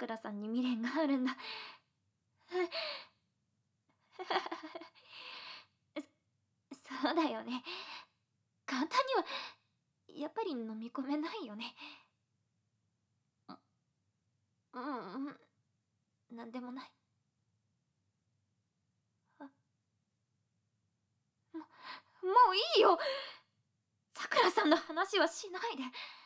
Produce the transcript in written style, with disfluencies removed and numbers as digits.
くらさんに未練があるんだ。そうだよね。簡単にはやっぱり飲み込めないよね。うんうん、なんでもない。あ、もういいよ。さくらさんの話はしないで。